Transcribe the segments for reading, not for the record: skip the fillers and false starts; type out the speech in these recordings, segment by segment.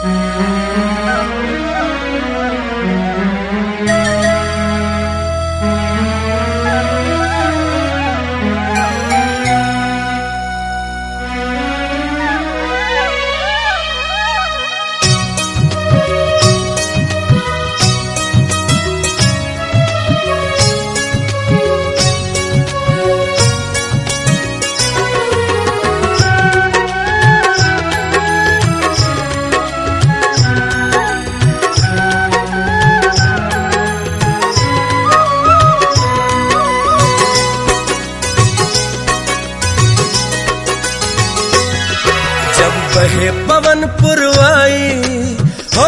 बहे पवन पुरवाई हो,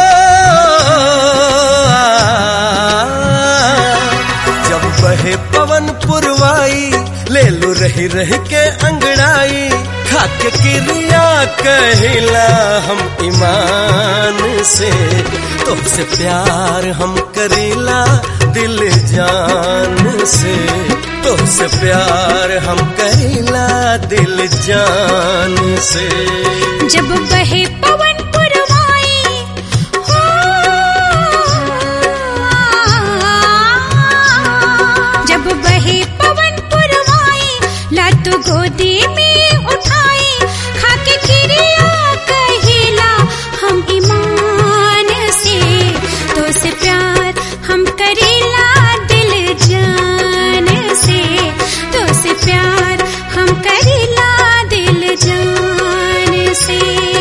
जब बहे पवन पुरवाई ले लू रही रही के अंगड़ाई, खाके क्रिया कहिला हम ईमान से, तुमसे प्यार हम करीला दिल जान से, तुमसे प्यार हम करीला दिल जान से। जब बहे पवन पुरवाई हो, जब बहे पवन पुरवाई लात गोदी में उठाई, खाके क्रिया कहिला हम ईमान से, तो से प्यार हम करीला दिल जान से, तो से प्यार हम करीला दिल जान से।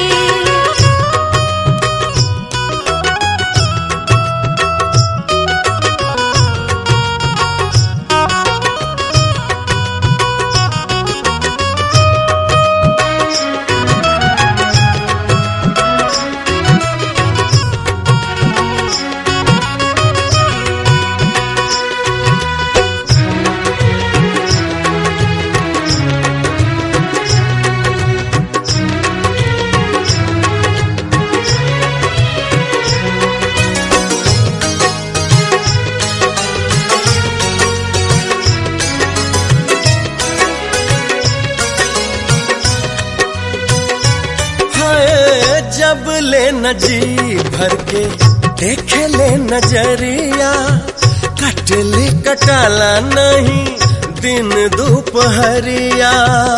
जब ले न जी भर के देखे ले नजरिया, कट ले कटाला नहीं दिन दोपहरिया।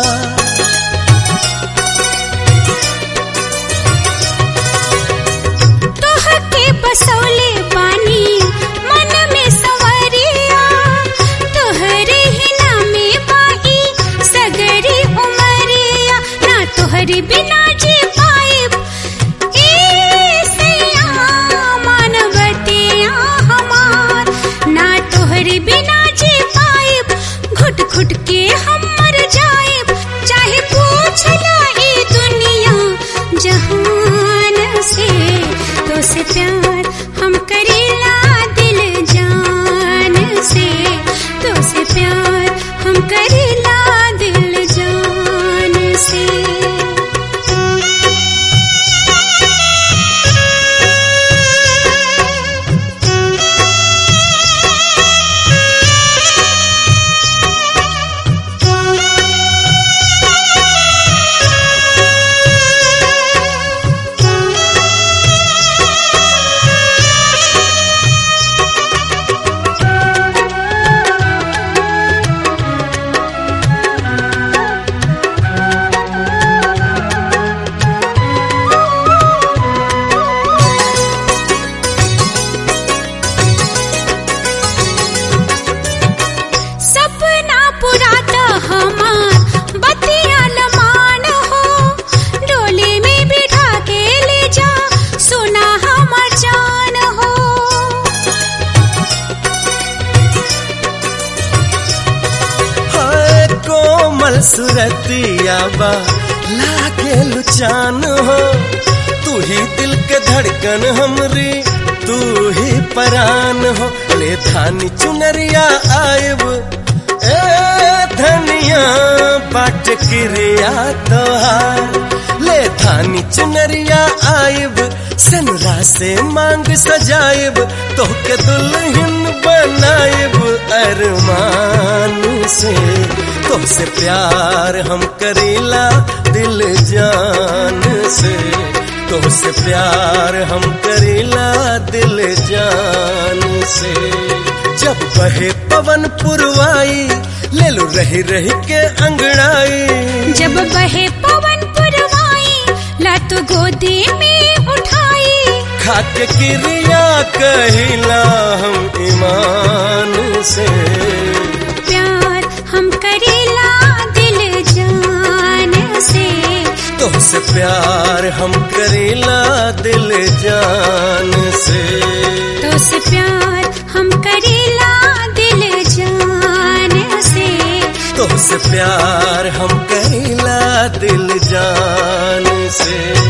तोहके बसौले पानी मन में सवरिया, तोहरे ही नामे बाई सगरी उमरिया, ना तोहरे बिना जी पाइब ए सैया मानवतिया हमार, ना तोहरे बिना जी पाइब घुट घुट के हम मर जाइब, चाहे पूछ ला ई दुनिया जहान से, तो से प्यार हम करीला दिल जान से, तो से प्यार हम करीला दिल जान से। सुरतिया बा लागे लुचान हो, तू ही दिल के धड़कन हमरी, तू ही परान हो। ले धानी चुनरिया आयब ए धनिया बाट क्रिया तोहार, ले धानी चुनरिया आयब सनरा से मांग सजायब, तोहके दुल्हन बनायब अरमान से, तुमसे प्यार हम करीला दिल जान से, तोहसे प्यार हम करेला दिल जान से। जब बहे पवन पुरवाई ले लो रही रही के अंगड़ाई। जब बहे पवन पुरवाई ला तो गोदी में उठाई। खाके क्रिया कहिला हम ईमान से। प्यार हम करेला दिल जान से। तोहसे प्यार हम करेला दिल जान से। तोहसे प्यार हम करेला दिल जान से। तोहसे प्यार हम करेला दिल जान से।